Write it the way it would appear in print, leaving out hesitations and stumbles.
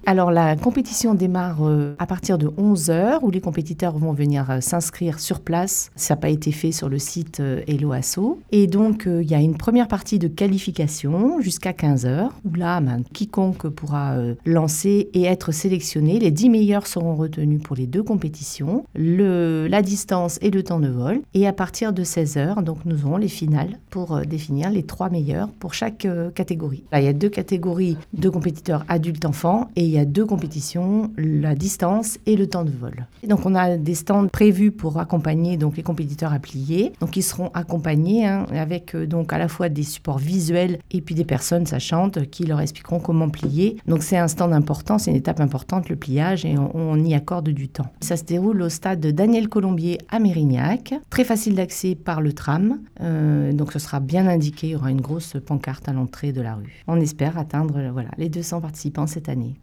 Alors la compétition démarre à partir de 11h où les compétiteurs vont venir s'inscrire sur place. Ça n'a pas été fait sur le site Hello Asso. Et donc il y a une première partie de qualification jusqu'à 15h où là quiconque pourra lancer et être sélectionné. Les 10 meilleurs seront retenus pour les 2 compétitions, la distance et le temps de vol. Et à partir de 16h, donc nous aurons les finales pour définir les 3 meilleurs pour chaque catégorie. Là, il y a 2 catégories de compétiteurs adultes-enfants et il y a 2 compétitions, la distance et le temps de vol. Et donc on a des stands prévus pour accompagner donc les compétiteurs à plier. Donc ils seront accompagnés avec donc à la fois des supports visuels et puis des personnes sachantes qui leur expliqueront comment plier. Donc c'est un stand important, c'est une étape importante le pliage et on y accorde du temps. Ça se déroule au stade de Daniel Colombier à Mérignac, très facile d'accès par le tram. Donc ce sera bien indiqué, il y aura une grosse pancarte à l'entrée de la rue. On espère atteindre les 200 participants cette année.